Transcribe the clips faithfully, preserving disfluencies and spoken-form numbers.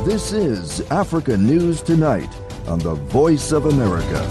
This is Africa News Tonight on the Voice of America.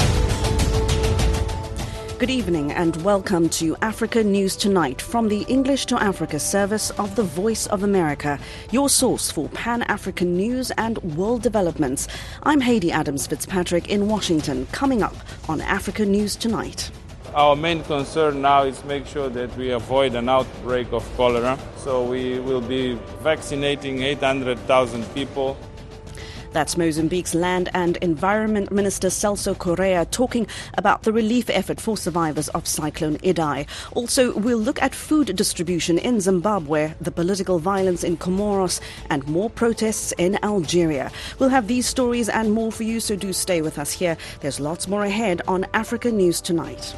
Good evening and welcome to Africa News Tonight from the English to Africa service of the Voice of America, your source for Pan-African news and world developments. I'm Heidi Adams Fitzpatrick in Washington, coming up on Africa News Tonight. Our main concern now is make sure that we avoid an outbreak of cholera. So we will be vaccinating eight hundred thousand people. That's Mozambique's Land and Environment Minister Celso Correa talking about the relief effort for survivors of Cyclone Idai. Also, we'll look at food distribution in Zimbabwe, the political violence in Comoros, and more protests in Algeria. We'll have these stories and more for you, so do stay with us here. There's lots more ahead on Africa News Tonight.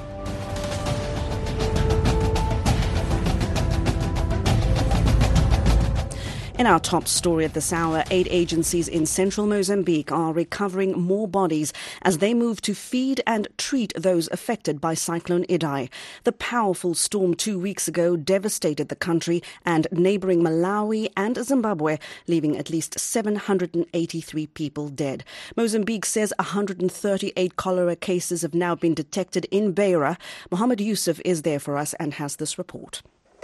In our top story at this hour, aid agencies in central Mozambique are recovering more bodies as they move to feed and treat those affected by Cyclone Idai. The powerful storm two weeks ago devastated the country and neighbouring Malawi and Zimbabwe, leaving at least seven hundred eighty-three people dead. Mozambique says one hundred thirty-eight cholera cases have now been detected in Beira. Mohammed Yusuf is there for us and has this report.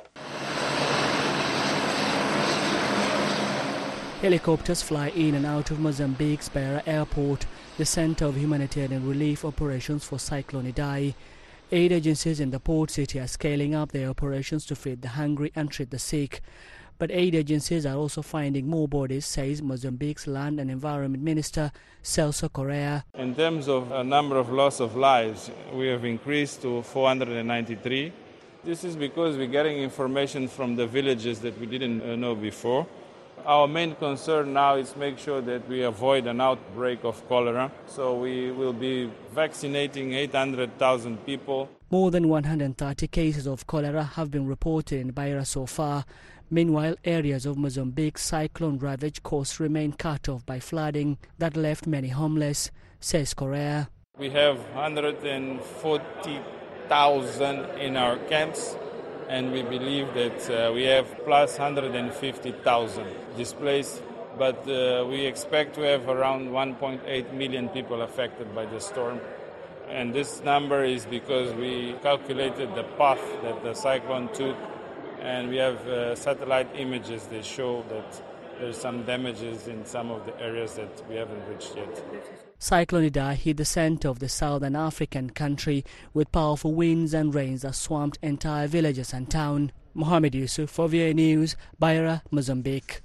Helicopters fly in and out of Mozambique's Beira Airport, the center of humanitarian relief operations for Cyclone Idai. Aid agencies in the port city are scaling up their operations to feed the hungry and treat the sick. But aid agencies are also finding more bodies, says Mozambique's Land and Environment Minister Celso Correa. In terms of a number of loss of lives, we have increased to four hundred ninety-three. This is because we're getting information from the villages that we didn't know before. Our main concern now is make sure that we avoid an outbreak of cholera. So we will be vaccinating eight hundred thousand people. More than one hundred thirty cases of cholera have been reported in Beira so far. Meanwhile, areas of Mozambique's cyclone-ravaged coast remain cut off by flooding that left many homeless, says Correa. We have one hundred forty thousand in our camps, and we believe that uh, we have plus one hundred fifty thousand displaced, but uh, we expect to have around one point eight million people affected by the storm. And this number is because we calculated the path that the cyclone took, and we have uh, satellite images that show that there's some damages in some of the areas that we haven't reached yet. Cyclone Idai hit the center of the southern African country with powerful winds and rains that swamped entire villages and towns. Mohammed Yusuf for V A News, Beira, Mozambique.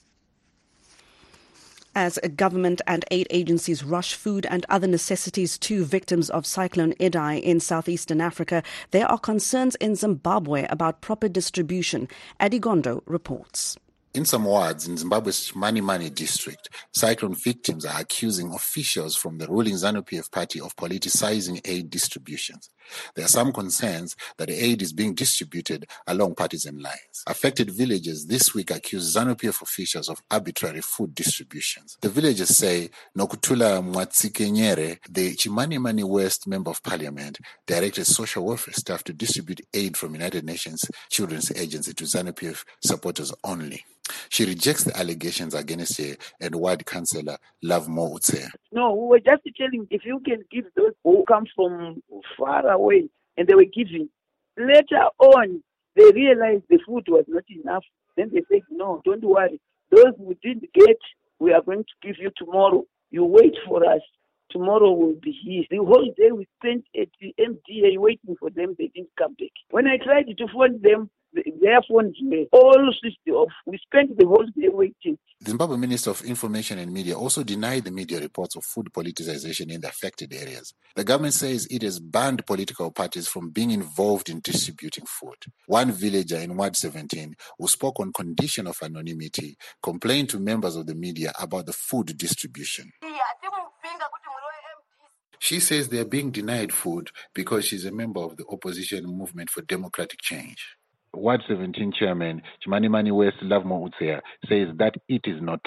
As government and aid agencies rush food and other necessities to victims of Cyclone Idai in southeastern Africa, there are concerns in Zimbabwe about proper distribution. Adigondo reports. In some wards in Zimbabwe's Chimanimani district, cyclone victims are accusing officials from the ruling ZANU-P F party of politicizing aid distributions. There are some concerns that the aid is being distributed along partisan lines. Affected villages this week accuse ZANU-P F officials of arbitrary food distributions. The villagers say Nokutula Mwatsikenyere, the Chimanimani West Member of Parliament, directed social welfare staff to distribute aid from United Nations Children's Agency to ZANU-P F supporters only. She rejects the allegations against her and ward councillor Lovemore Utse. No, we were just telling if you can give those who come from far away, and they were giving. Later on, they realized the food was not enough. Then they said, no, don't worry. Those we didn't get, we are going to give you tomorrow. You wait for us. Tomorrow will be here. The whole day we spent at the M D A waiting for them. They didn't come back. When I tried to phone them, their phones were all switched off. We spent the whole day waiting. The Zimbabwe Minister of Information and Media also denied the media reports of food politicization in the affected areas. The government says it has banned political parties from being involved in distributing food. One villager in Ward seventeen, who spoke on condition of anonymity, complained to members of the media about the food distribution. She says they are being denied food because she's a member of the opposition movement for democratic change. Ward seventeen chairman Chimanimani West Lovemore Utse says that it is not true.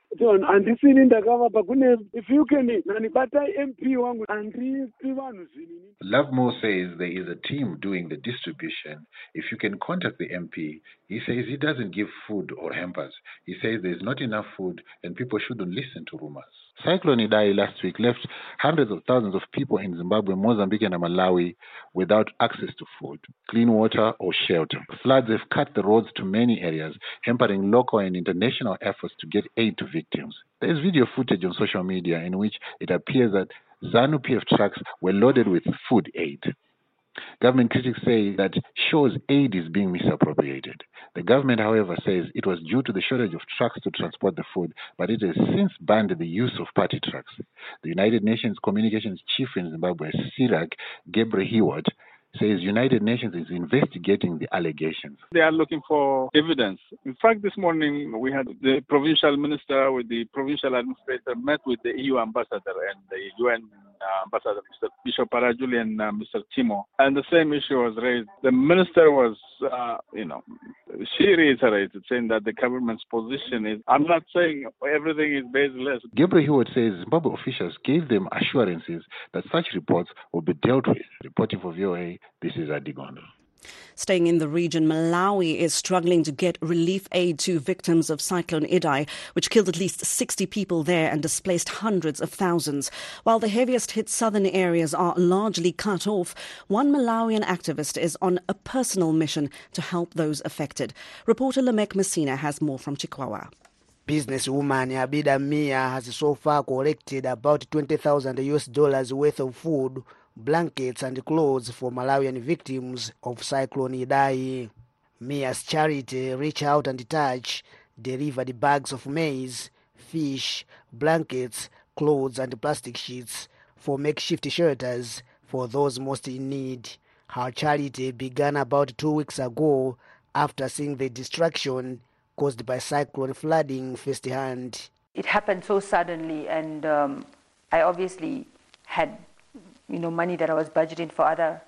handisini ndakavapa kune if you can nanibata M P wangu handipi vanhu zvinini. Lovemore says there is a team doing the distribution. If you can contact the M P, he says he doesn't give food or hampers. He says there's not enough food and people shouldn't listen to rumors. Cyclone Idai last week left hundreds of thousands of people in Zimbabwe, Mozambique and Malawi without access to food, clean water or shelter. Floods have cut the roads to many areas, hampering local and international efforts to get aid to victims. There is video footage on social media in which it appears that ZANU-P F trucks were loaded with food aid. Government critics say that shows aid is being misappropriated. The government, however, says it was due to the shortage of trucks to transport the food, but it has since banned the use of party trucks. The United Nations Communications Chief in Zimbabwe, Sirach Gebrehewot, says United Nations is investigating the allegations. They are looking for evidence. In fact, this morning we had the provincial minister with the provincial administrator met with the E U ambassador and the U N uh, ambassador, Mister Bishop Parajuli and uh, Mister Timo, and the same issue was raised. The minister was, uh, you know, she reiterated saying that the government's position is, I'm not saying everything is baseless. Gabriel Hewitt says Zimbabwe officials gave them assurances that such reports will be dealt with. Reporting for V O A, this is Adigondo. Staying in the region, Malawi is struggling to get relief aid to victims of Cyclone Idai, which killed at least sixty people there and displaced hundreds of thousands. While the heaviest hit southern areas are largely cut off, one Malawian activist is on a personal mission to help those affected. Reporter Lamek Messina has more from Chikwawa. Businesswoman Abida Mia has so far collected about twenty thousand U S dollars worth of food, blankets and clothes for Malawian victims of Cyclone Idai. Mia's charity Reach Out and Touch delivered bags of maize, fish, blankets, clothes and plastic sheets for makeshift shelters for those most in need. Her charity began about two weeks ago after seeing the destruction caused by cyclone flooding firsthand. It happened so suddenly, and um, I obviously had you know, money that I was budgeting for other,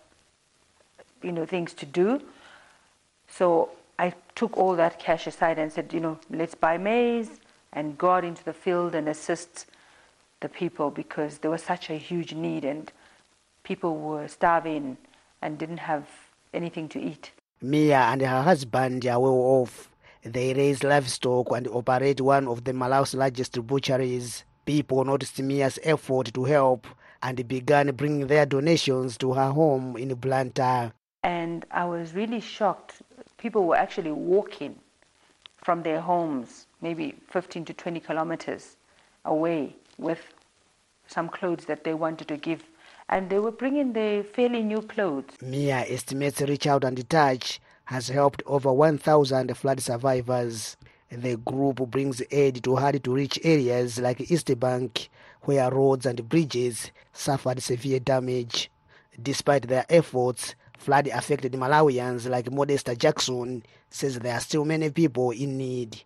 you know, things to do. So I took all that cash aside and said, you know, let's buy maize and go out into the field and assist the people, because there was such a huge need and people were starving and didn't have anything to eat. Mia and her husband are well off. They raise livestock and operate one of the Malawi's largest butcheries. People noticed Mia's effort to help and began bringing their donations to her home in Blantyre. And I was really shocked. People were actually walking from their homes, maybe fifteen to twenty kilometers away, with some clothes that they wanted to give. And they were bringing their fairly new clothes. Mia estimates Reach Out and Touch has helped over one thousand flood survivors. The group brings aid to hard-to-reach areas like Eastbank, where roads and bridges suffered severe damage. Despite their efforts, flood-affected Malawians like Modesta Jackson says there are still many people in need.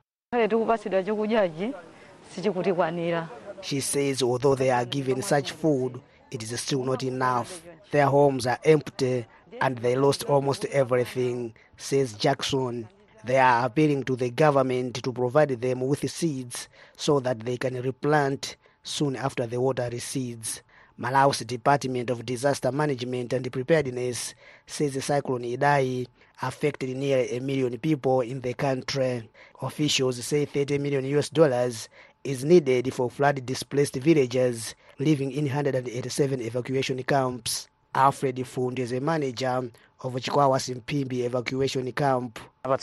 She says although they are given such food, it is still not enough. Their homes are empty and they lost almost everything, says Jackson. They are appealing to the government to provide them with seeds so that they can replant soon after the water recedes. Malawi's Department of Disaster Management and Preparedness says the Cyclone Idai affected nearly a million people in the country. Officials say thirty million U S dollars is needed for flood-displaced villagers living in one hundred eighty-seven evacuation camps. Alfred Fund is a manager of Chikwawa Simpimbi evacuation camp.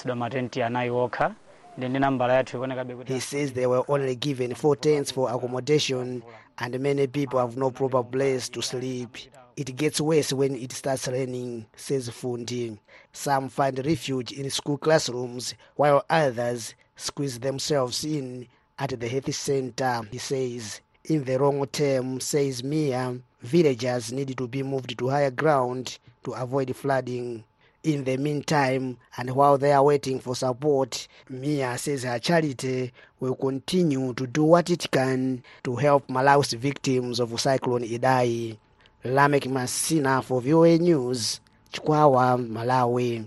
He says they were only given four tents for accommodation and many people have no proper place to sleep. It gets worse when it starts raining, says Fundi. Some find refuge in school classrooms while others squeeze themselves in at the health center, he says. In the long term, says Mia, villagers need to be moved to higher ground to avoid flooding. In the meantime, and while they are waiting for support, Mia says her charity will continue to do what it can to help Malawi's victims of Cyclone Idai. Lamek Masina for V O A News, Chikwawa, Malawi.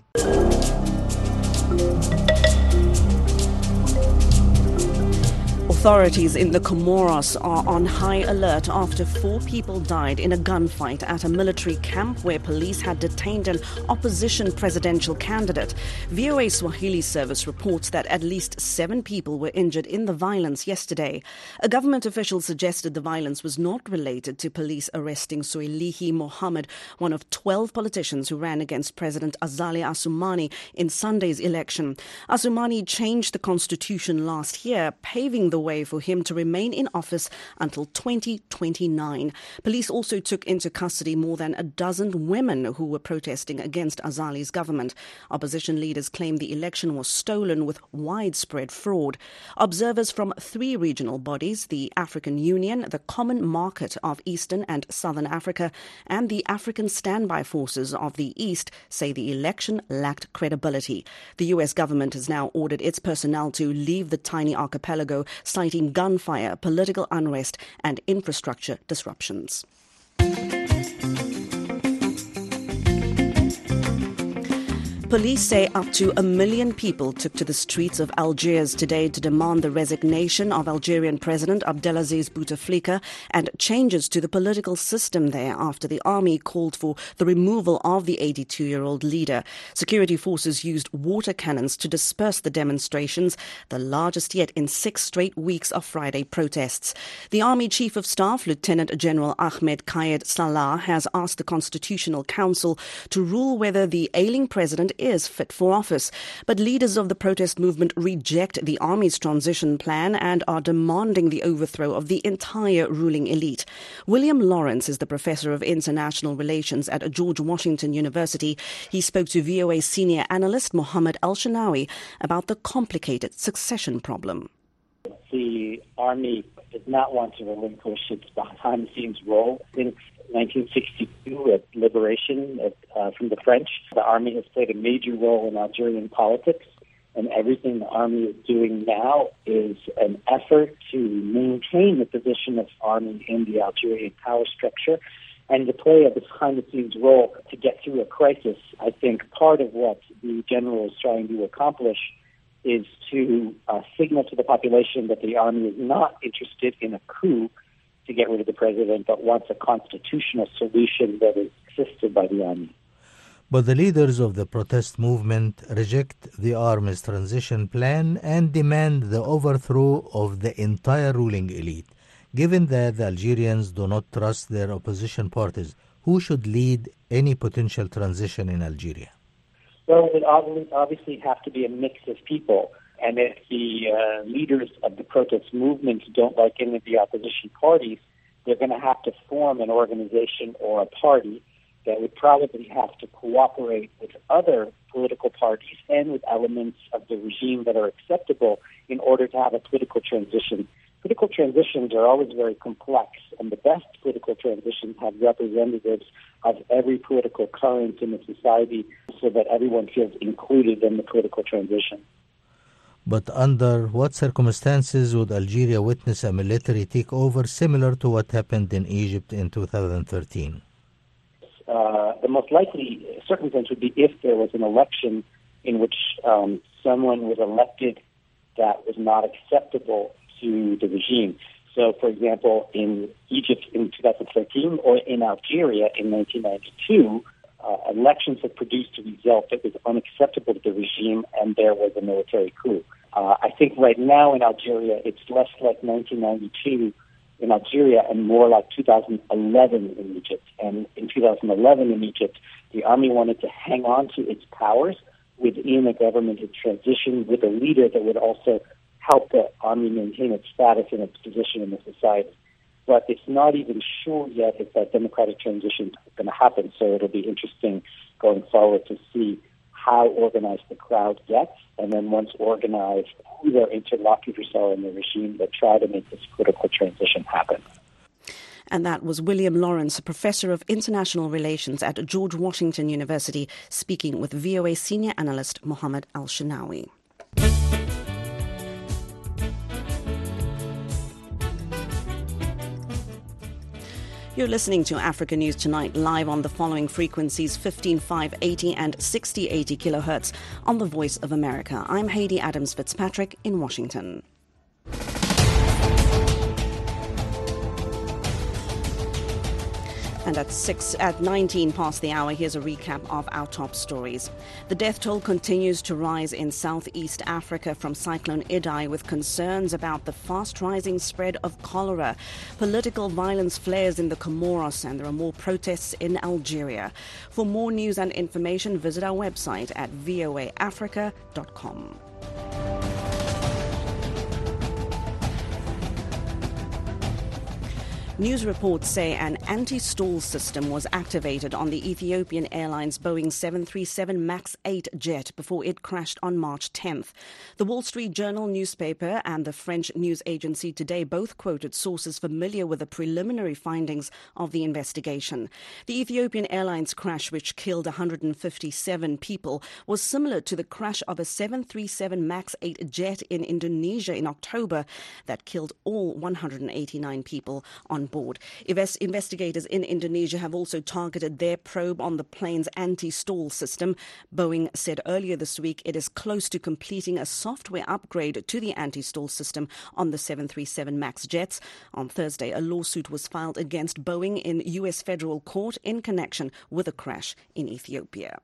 Authorities in the Comoros are on high alert after four people died in a gunfight at a military camp where police had detained an opposition presidential candidate. V O A Swahili service reports that at least seven people were injured in the violence yesterday. A government official suggested the violence was not related to police arresting Soelihi Mohammed, one of twelve politicians who ran against President Azali Assoumani in Sunday's election. Assoumani changed the constitution last year, paving the way for him to remain in office until twenty twenty-nine. Police also took into custody more than a dozen women who were protesting against Azali's government. Opposition leaders claim the election was stolen with widespread fraud. Observers from three regional bodies, the African Union, the Common Market of Eastern and Southern Africa, and the African Standby Forces of the East, say the election lacked credibility. The U S government has now ordered its personnel to leave the tiny archipelago, citing gunfire, political unrest, and infrastructure disruptions. Police say up to a million people took to the streets of Algiers today to demand the resignation of Algerian President Abdelaziz Bouteflika and changes to the political system there after the army called for the removal of the eighty-two-year-old leader. Security forces used water cannons to disperse the demonstrations, the largest yet in six straight weeks of Friday protests. The Army Chief of Staff, Lieutenant General Ahmed Kayed Salah, has asked the Constitutional Council to rule whether the ailing president is fit for office. But leaders of the protest movement reject the army's transition plan and are demanding the overthrow of the entire ruling elite. William Lawrence is the professor of international relations at George Washington University. He spoke to V O A senior analyst Mohammed Al-Shanawi about the complicated succession problem. The army does not want to relinquish its behind-the-scenes role. Since nineteen sixty-two, at liberation uh, from the French, the army has played a major role in Algerian politics, and everything the army is doing now is an effort to maintain the position of the army in the Algerian power structure and to play a behind-the-scenes role to get through a crisis. I think part of what the general is trying to accomplish is to uh, signal to the population that the army is not interested in a coup to get rid of the president, but wants a constitutional solution that is assisted by the army. But the leaders of the protest movement reject the army's transition plan and demand the overthrow of the entire ruling elite. Given that the Algerians do not trust their opposition parties, who should lead any potential transition in Algeria? Well, it would obviously have to be a mix of people. And if the uh, leaders of the protest movement don't like any of the opposition parties, they're going to have to form an organization or a party that would probably have to cooperate with other political parties and with elements of the regime that are acceptable in order to have a political transition. Political transitions are always very complex, and the best political transitions have representatives of every political current in the society so that everyone feels included in the political transition. But under what circumstances would Algeria witness a military takeover similar to what happened in Egypt in two thousand thirteen? Uh, the most likely circumstance would be if there was an election in which um, someone was elected that was not acceptable to the regime. So, for example, in Egypt in two thousand thirteen or in Algeria in nineteen ninety-two, uh, elections had produced a result that was unacceptable to the regime, and there was a military coup. Uh, I think right now in Algeria, it's less like nineteen ninety-two in Algeria and more like two thousand eleven in Egypt. And in two thousand eleven in Egypt, the army wanted to hang on to its powers within a governmental transition with a leader that would also help the army maintain its status and its position in the society. But it's not even sure yet if that democratic transition is going to happen. So it'll be interesting going forward to see how organized the crowd gets, and then once organized, who their interlocutors are in the regime that try to make this political transition happen. And that was William Lawrence, a professor of international relations at George Washington University, speaking with V O A senior analyst Mohammed Al-Shanawi. You're listening to Africa News Tonight live on the following frequencies: fifteen five eighty and sixty eighty kilohertz on the Voice of America. I'm Haiti Adams Fitzpatrick in Washington. And at six, at nineteen past the hour, here's a recap of our top stories. The death toll continues to rise in southeast Africa from Cyclone Idai, with concerns about the fast-rising spread of cholera. Political violence flares in the Comoros, and there are more protests in Algeria. For more news and information, visit our website at v o a africa dot com. News reports say an anti-stall system was activated on the Ethiopian Airlines Boeing seven thirty-seven max eight jet before it crashed on March tenth. The Wall Street Journal newspaper and the French news agency Today both quoted sources familiar with the preliminary findings of the investigation. The Ethiopian Airlines crash, which killed one hundred fifty-seven people, was similar to the crash of a seven thirty-seven max eight jet in Indonesia in October that killed all one hundred eighty-nine people on board. Investigators in Indonesia have also targeted their probe on the plane's anti-stall system. Boeing said earlier this week it is close to completing a software upgrade to the anti-stall system on the seven thirty-seven max jets. On Thursday, a lawsuit was filed against Boeing in U S federal court in connection with a crash in Ethiopia.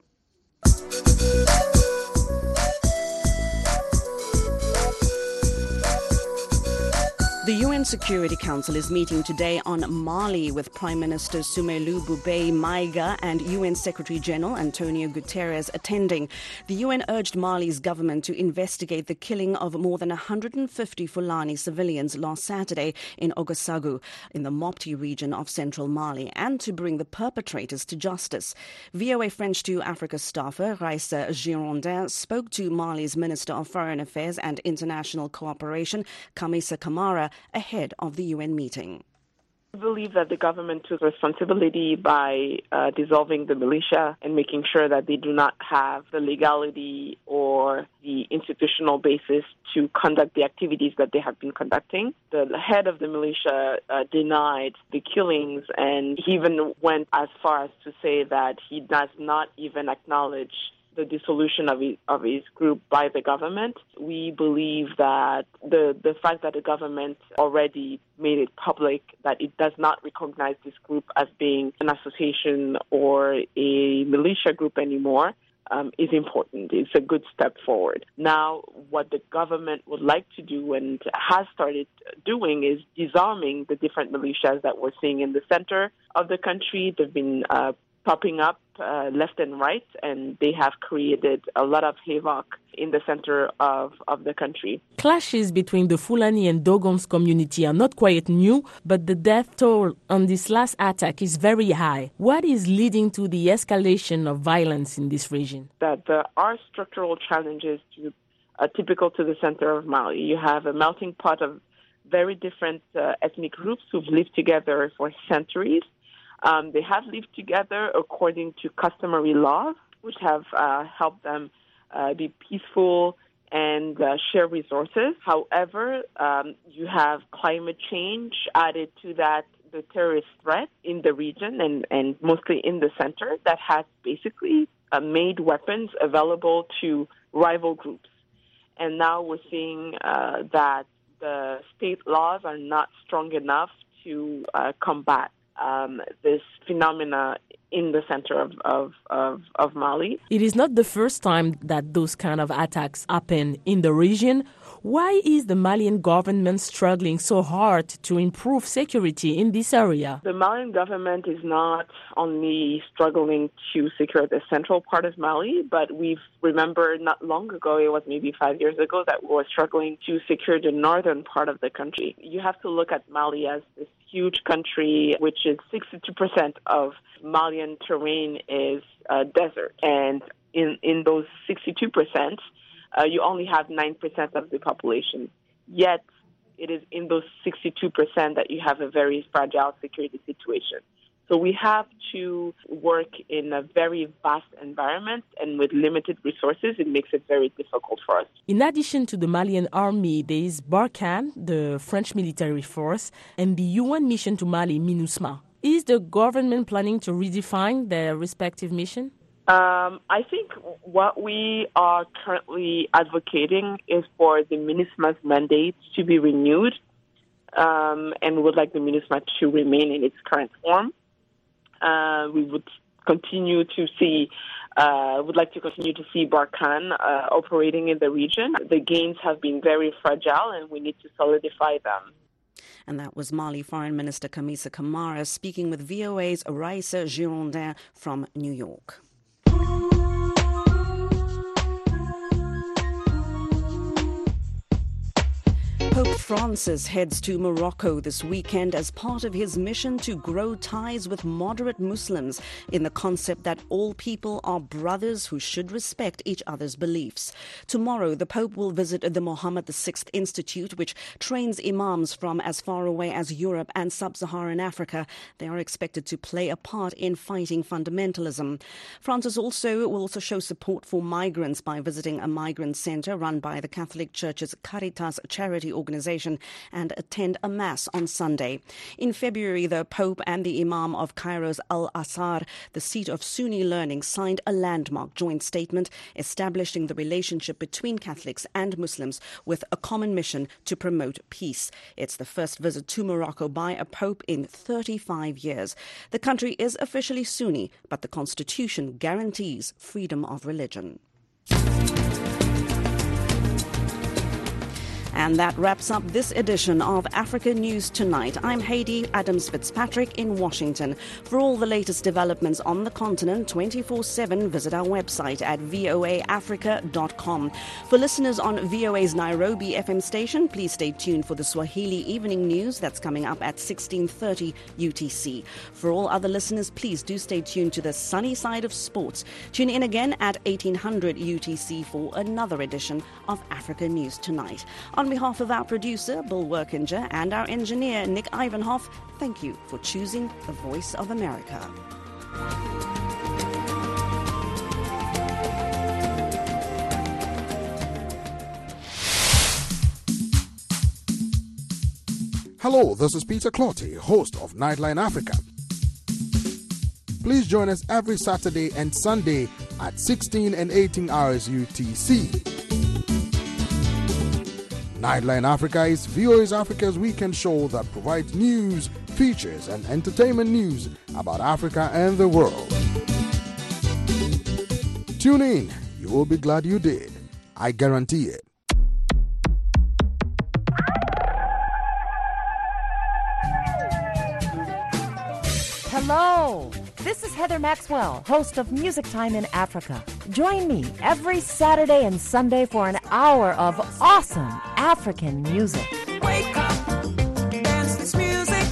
The U N Security Council is meeting today on Mali with Prime Minister Soumelu Boubeye Maiga and U N Secretary General Antonio Guterres attending. The U N urged Mali's government to investigate the killing of more than one hundred fifty Fulani civilians last Saturday in Ogosagu, in the Mopti region of central Mali, and to bring the perpetrators to justice. V O A French two Africa staffer Raissa Girondin spoke to Mali's Minister of Foreign Affairs and International Cooperation, Kamisa Kamara, ahead of the U N meeting. I believe that the government took responsibility by uh, dissolving the militia and making sure that they do not have the legality or the institutional basis to conduct the activities that they have been conducting. The head of the militia uh, denied the killings, and he even went as far as to say that he does not even acknowledge the dissolution of his, of his group by the government. We believe that the, the fact that the government already made it public that it does not recognize this group as being an association or a militia group anymore um, is important. It's a good step forward. Now, what the government would like to do and has started doing is disarming the different militias that we're seeing in the center of the country. They've been uh, popping up uh, left and right, and they have created a lot of havoc in the center of, of the country. Clashes between the Fulani and Dogons community are not quite new, but the death toll on this last attack is very high. What is leading to the escalation of violence in this region? That there are structural challenges to, uh, typical to the center of Mali. You have a melting pot of very different uh, ethnic groups who've lived together for centuries. Um, they have lived together according to customary laws, which have uh, helped them uh, be peaceful and uh, share resources. However, um, you have climate change added to that, the terrorist threat in the region and, and mostly in the center that has basically uh, made weapons available to rival groups. And now we're seeing uh, that the state laws are not strong enough to uh, combat Um, this phenomena in the center of, of, of, of Mali. It is not the first time that those kind of attacks happen in the region. Why is the Malian government struggling so hard to improve security in this area? The Malian government is not only struggling to secure the central part of Mali, but we've remember not long ago, it was maybe five years ago, that we were struggling to secure the northern part of the country. You have to look at Mali as this huge country, which is sixty-two percent of Malian terrain is uh, desert. And in, in those sixty-two percent, uh, you only have nine percent of the population. Yet, it is in those sixty-two percent that you have a very fragile security situation. So we have to work in a very vast environment, and with limited resources, it makes it very difficult for us. In addition to the Malian army, there is Barkhane, the French military force, and the U N mission to Mali, MINUSMA. Is the government planning to redefine their respective mission? Um, I think what we are currently advocating is for the MINUSMA's mandate to be renewed, um, and we would like the MINUSMA to remain in its current form. Uh, we would continue to see, uh, would like to continue to see Barkhane uh, operating in the region. The gains have been very fragile, and we need to solidify them. And that was Mali Foreign Minister Kamisa Kamara speaking with V O A's Raissa Girondin from New York. Pope Francis heads to Morocco this weekend as part of his mission to grow ties with moderate Muslims in the concept that all people are brothers who should respect each other's beliefs. Tomorrow, the Pope will visit the Mohammed the Sixth Institute, which trains imams from as far away as Europe and sub-Saharan Africa. They are expected to play a part in fighting fundamentalism. Francis also will also show support for migrants by visiting a migrant center run by the Catholic Church's Caritas charity organization and attend a mass on Sunday. In February, the Pope and the Imam of Cairo's Al-Azhar, the seat of Sunni learning, signed a landmark joint statement establishing the relationship between Catholics and Muslims with a common mission to promote peace. It's the first visit to Morocco by a Pope in thirty-five years. The country is officially Sunni, but the constitution guarantees freedom of religion. And that wraps up this edition of Africa News Tonight. I'm Heidi Adams-Fitzpatrick in Washington. For all the latest developments on the continent twenty-four seven, visit our website at v o a africa dot com. For listeners on V O A's Nairobi F M station, please stay tuned for the Swahili Evening News that's coming up at sixteen thirty U T C. For all other listeners, please do stay tuned to the sunny side of sports. Tune in again at eighteen hundred U T C for another edition of Africa News Tonight. On behalf of our producer, Bill Workinger, and our engineer, Nick Ivanhoff, thank you for choosing the Voice of America. Hello, this is Peter Clotty, host of Nightline Africa. Please join us every Saturday and Sunday at sixteen and eighteen hours U T C. Nightline Africa is V O A's Africa's weekend show that provides news, features, and entertainment news about Africa and the world. Tune in. You will be glad you did. I guarantee it. Hello, this is Heather Maxwell, host of Music Time in Africa. Join me every Saturday and Sunday for an hour of awesome African music. Wake up, dance this music.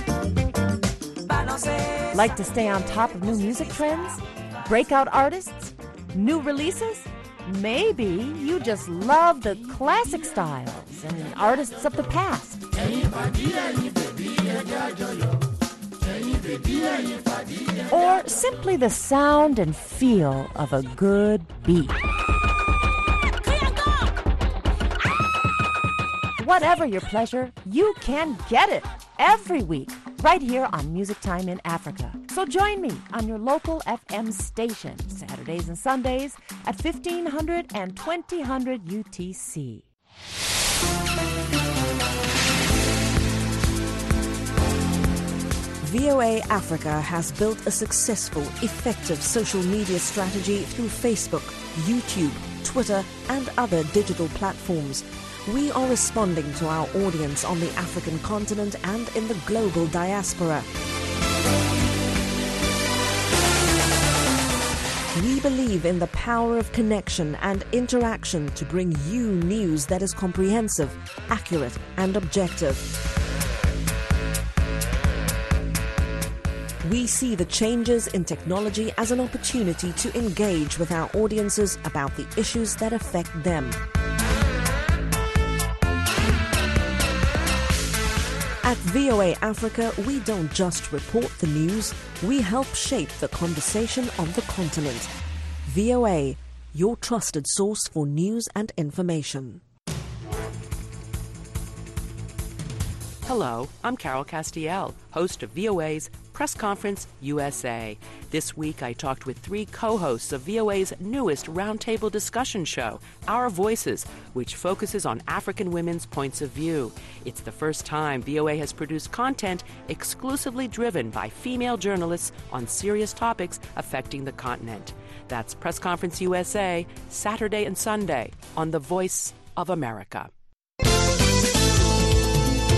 Like to stay on top of new music trends? Breakout artists? New releases? Maybe you just love the classic styles and artists of the past. Or simply the sound and feel of a good beat. Whatever your pleasure, you can get it every week right here on Music Time in Africa. So join me on your local F M station Saturdays and Sundays at fifteen hundred and twenty hundred U T C. V O A Africa has built a successful, effective social media strategy through Facebook, YouTube, Twitter, and other digital platforms. We are responding to our audience on the African continent and in the global diaspora. We believe in the power of connection and interaction to bring you news that is comprehensive, accurate, and objective. We see the changes in technology as an opportunity to engage with our audiences about the issues that affect them. At V O A Africa, we don't just report the news, we help shape the conversation on the continent. V O A, your trusted source for news and information. Hello, I'm Carol Castiel, host of V O A's Press Conference U S A. This week, I talked with three co-hosts of V O A's newest roundtable discussion show, Our Voices, which focuses on African women's points of view. It's the first time V O A has produced content exclusively driven by female journalists on serious topics affecting the continent. That's Press Conference U S A, Saturday and Sunday on The Voice of America.